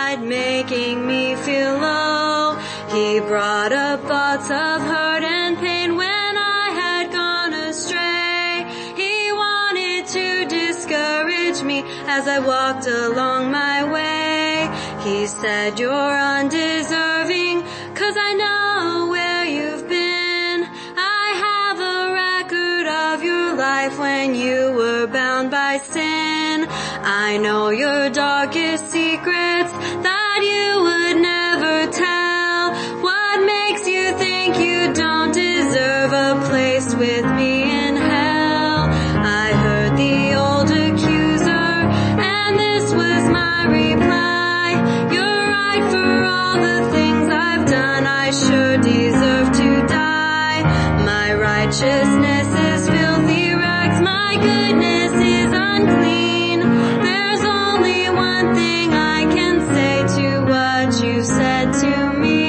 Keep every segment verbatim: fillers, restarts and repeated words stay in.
night, making me feel low. He brought up thoughts of hurt and pain when I had gone astray. He wanted to discourage me as I walked along my way. He said, you're undeserving, 'cause I know where you've been. I have a record of your life when you were bound by sin. I know your darkest secrets that you would never tell. What makes you think you don't deserve a place with me in hell? I heard the old accuser, and this was my reply. You're right for all the things I've done. I sure deserve to die. My righteousness is filthy rags. My goodness is unclean. There's only one thing I can say to what you said to me.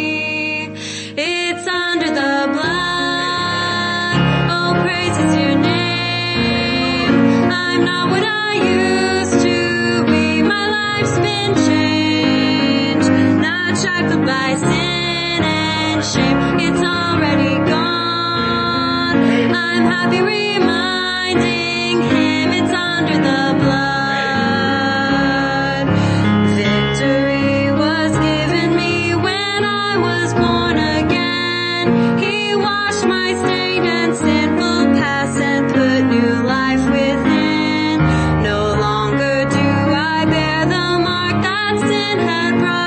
It's under the blood. Oh, praise is your name. I'm not what I used to be. My life's been changed. Not shackled by sin and shame. It's already gone. I'm happy reminding him it's under the blood. Victory was given me when I was born again. He washed my stained and sinful past and put new life within. No longer do I bear the mark that sin had brought.